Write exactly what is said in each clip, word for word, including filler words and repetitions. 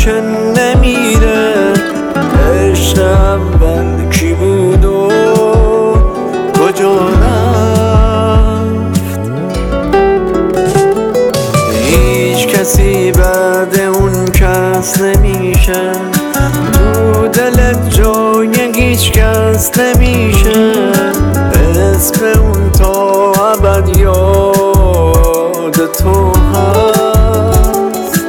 که نمیره. عشق اول کی بود و کجا رفت؟ هیچ کسی بعد اون کس نمیشه، تو دلت جای هیچ کس نمیشه. اسم اون تا ابد یاد تو هست.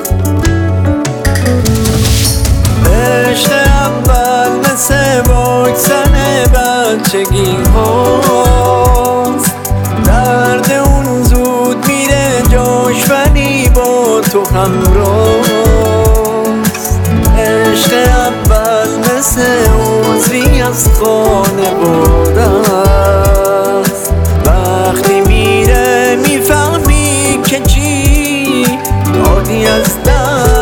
عشق اول مثل واکسن بچگی هاست، درد اون زود میره جاش ولی با تو همراست. عشق اول مثل عضوی از خانواده است، وقتی میره میفهمی که چی دادی از دست.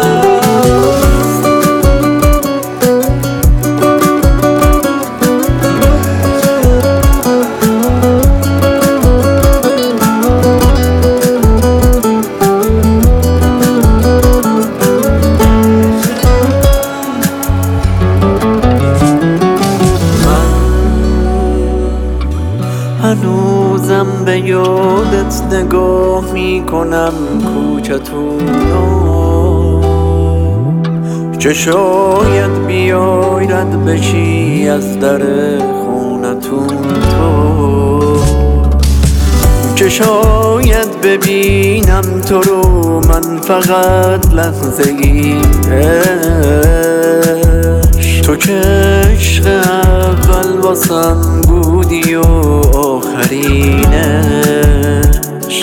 هنوزم به یادت نگاه میکنم کوچتونو، چه شاید بیای رد بشی از در خونتون تو، چه شاید ببینم تو رو من فقط لحظه ای عشق. تو که عشق اول واسم بودی و آخرینش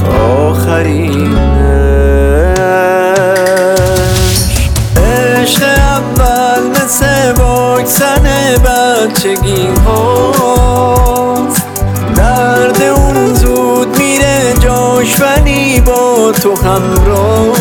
آخرینش. عشق اول مثل واکسن بچگی هاست، درد اون زود میره جاش ولی با تو همراه.